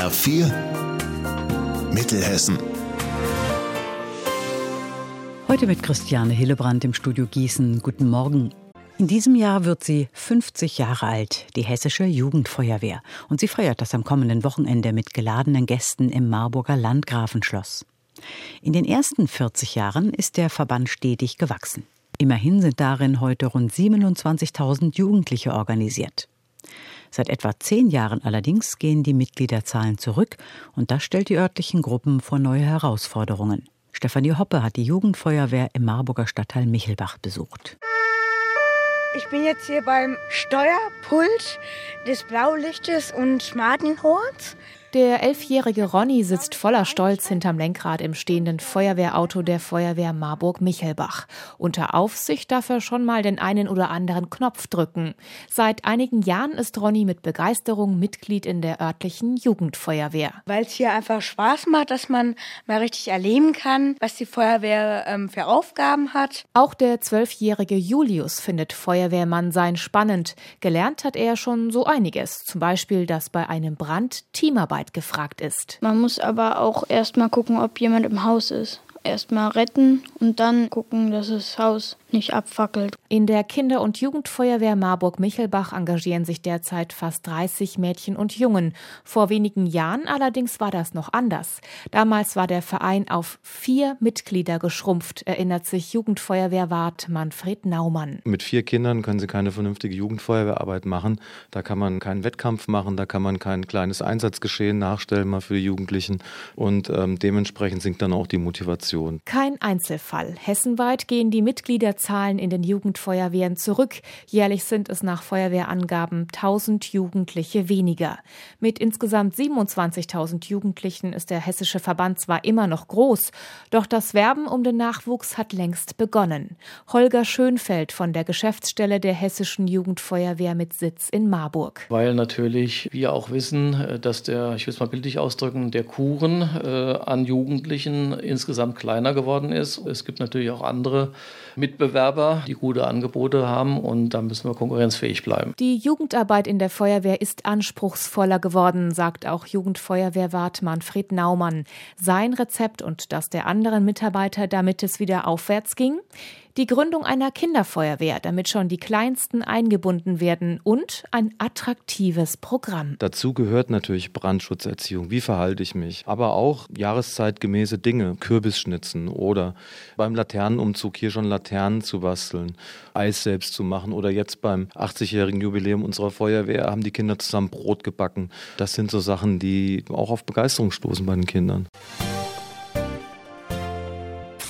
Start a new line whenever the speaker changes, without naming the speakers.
HR4 Mittelhessen.
Heute mit Christiane Hillebrand im Studio Gießen. Guten Morgen. In diesem Jahr wird sie 50 Jahre alt, die Hessische Jugendfeuerwehr. Und sie feiert das am kommenden Wochenende mit geladenen Gästen im Marburger Landgrafenschloss. In den ersten 40 Jahren ist der Verband stetig gewachsen. Immerhin sind darin heute rund 27.000 Jugendliche organisiert. Seit etwa 10 Jahren allerdings gehen die Mitgliederzahlen zurück und das stellt die örtlichen Gruppen vor neue Herausforderungen. Stefanie Hoppe hat die Jugendfeuerwehr im Marburger Stadtteil Michelbach besucht.
Ich bin jetzt hier beim Steuerpult des Blaulichtes und Martinhorns.
Der 11-jährige Ronny sitzt voller Stolz hinterm Lenkrad im stehenden Feuerwehrauto der Feuerwehr Marburg-Michelbach. Unter Aufsicht darf er schon mal den einen oder anderen Knopf drücken. Seit einigen Jahren ist Ronny mit Begeisterung Mitglied in der örtlichen Jugendfeuerwehr.
Weil es hier einfach Spaß macht, dass man mal richtig erleben kann, was die Feuerwehr für Aufgaben hat.
Auch der 12-jährige Julius findet Feuerwehrmann sein spannend. Gelernt hat er schon so einiges. Zum Beispiel, dass bei einem Brand Teamarbeit gefragt ist.
Man muss aber auch erst mal gucken, ob jemand im Haus ist. Erst mal retten und dann gucken, dass das Haus nicht abfackelt.
In der Kinder- und Jugendfeuerwehr Marburg-Michelbach engagieren sich derzeit fast 30 Mädchen und Jungen. Vor wenigen Jahren allerdings war das noch anders. Damals war der Verein auf 4 Mitglieder geschrumpft, erinnert sich Jugendfeuerwehrwart Manfred Naumann.
Mit 4 Kindern können Sie keine vernünftige Jugendfeuerwehrarbeit machen. Da kann man keinen Wettkampf machen, da kann man kein kleines Einsatzgeschehen nachstellen mal für die Jugendlichen und dementsprechend sinkt dann auch die Motivation.
Kein Einzelfall. Hessenweit gehen die Mitgliederzahlen in den Jugendfeuerwehren zurück. Jährlich sind es nach Feuerwehrangaben 1000 Jugendliche weniger. Mit insgesamt 27.000 Jugendlichen ist der hessische Verband zwar immer noch groß, doch das Werben um den Nachwuchs hat längst begonnen. Holger Schönfeld von der Geschäftsstelle der Hessischen Jugendfeuerwehr mit Sitz in Marburg.
Weil natürlich wir auch wissen, dass ich will es mal bildlich ausdrücken, der Kuchen an Jugendlichen insgesamt kleiner geworden ist. Es gibt natürlich auch andere Mitbewerber, die gute Angebote haben und da müssen wir konkurrenzfähig bleiben.
Die Jugendarbeit in der Feuerwehr ist anspruchsvoller geworden, sagt auch Jugendfeuerwehrwart Manfred Naumann. Sein Rezept und das der anderen Mitarbeiter, damit es wieder aufwärts ging? Die Gründung einer Kinderfeuerwehr, damit schon die Kleinsten eingebunden werden und ein attraktives Programm.
Dazu gehört natürlich Brandschutzerziehung. Wie verhalte ich mich? Aber auch jahreszeitgemäße Dinge, Kürbisschnitzen oder beim Laternenumzug hier schon Laternen zu basteln, Eis selbst zu machen oder jetzt beim 80-jährigen Jubiläum unserer Feuerwehr haben die Kinder zusammen Brot gebacken. Das sind so Sachen, die auch auf Begeisterung stoßen bei den Kindern.